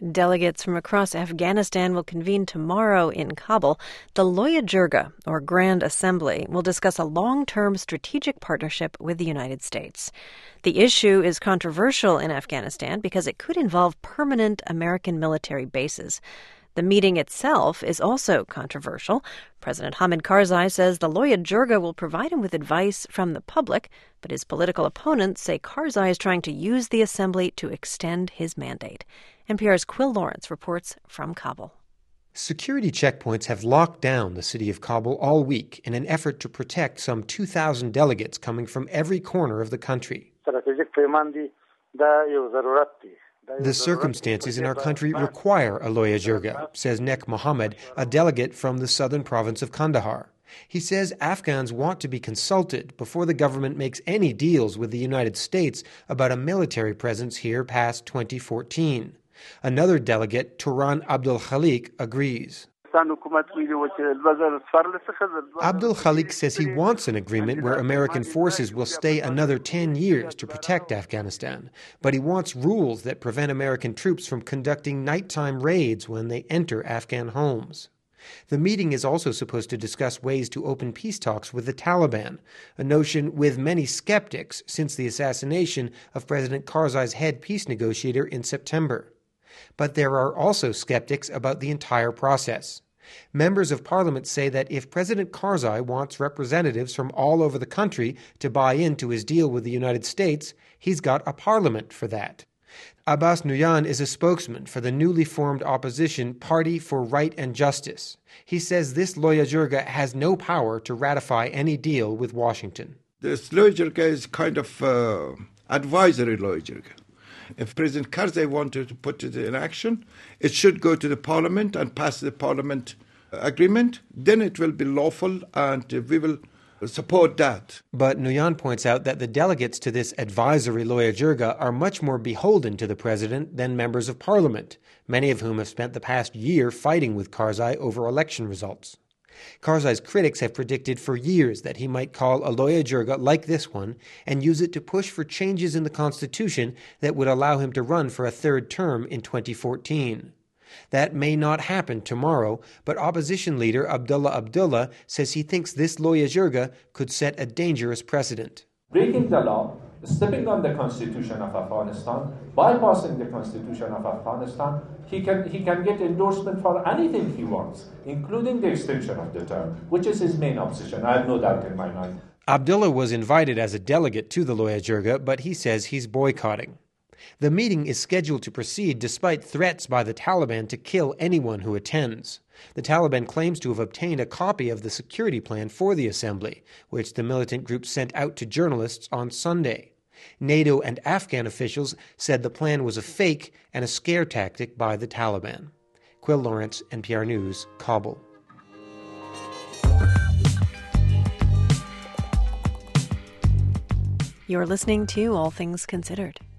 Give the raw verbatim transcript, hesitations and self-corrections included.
Delegates from across Afghanistan will convene tomorrow in Kabul. The Loya Jirga, or Grand Assembly, will discuss a long-term strategic partnership with the United States. The issue is controversial in Afghanistan because it could involve permanent American military bases. The meeting itself is also controversial. President Hamid Karzai says the Loya Jirga will provide him with advice from the public, but his political opponents say Karzai is trying to use the assembly to extend his mandate. N P R's Quill Lawrence reports from Kabul. Security checkpoints have locked down the city of Kabul all week in an effort to protect some two thousand delegates coming from every corner of the country. The circumstances in our country require a Loya Jirga, says Nek Mohammed, a delegate from the southern province of Kandahar. He says Afghans want to be consulted before the government makes any deals with the United States about a military presence here past twenty fourteen. Another delegate, Turan Abdul Khalik, agrees. Abdul Khalik says he wants an agreement where American forces will stay another ten years to protect Afghanistan, but he wants rules that prevent American troops from conducting nighttime raids when they enter Afghan homes. The meeting is also supposed to discuss ways to open peace talks with the Taliban, a notion with many skeptics since the assassination of President Karzai's head peace negotiator in September. But there are also skeptics about the entire process. Members of parliament say that if President Karzai wants representatives from all over the country to buy into his deal with the United States, he's got a parliament for that. Abbas Nuyan is a spokesman for the newly formed opposition Party for Right and Justice. He says this Loya Jirga has no power to ratify any deal with Washington. This Loya Jirga is kind of uh, advisory Loya Jirga. If President Karzai wanted to put it in action, it should go to the parliament and pass the parliament agreement. Then it will be lawful and we will support that. But Nuyan points out that the delegates to this advisory Loya Jirga are much more beholden to the president than members of parliament, many of whom have spent the past year fighting with Karzai over election results. Karzai's critics have predicted for years that he might call a Loya Jirga like this one and use it to push for changes in the constitution that would allow him to run for a third term in twenty fourteen. That may not happen tomorrow, but opposition leader Abdullah Abdullah says he thinks this Loya Jirga could set a dangerous precedent. Breaking the law, stepping on the constitution of Afghanistan, bypassing the constitution of Afghanistan, he can he can get endorsement for anything he wants, including the extension of the term, which is his main opposition. I have no doubt in my mind. Abdullah was invited as a delegate to the Loya Jirga, but he says he's boycotting. The meeting is scheduled to proceed despite threats by the Taliban to kill anyone who attends. The Taliban claims to have obtained a copy of the security plan for the assembly, which the militant group sent out to journalists on Sunday. NATO and Afghan officials said the plan was a fake and a scare tactic by the Taliban. Quill Lawrence, N P R News, Kabul. You're listening to All Things Considered.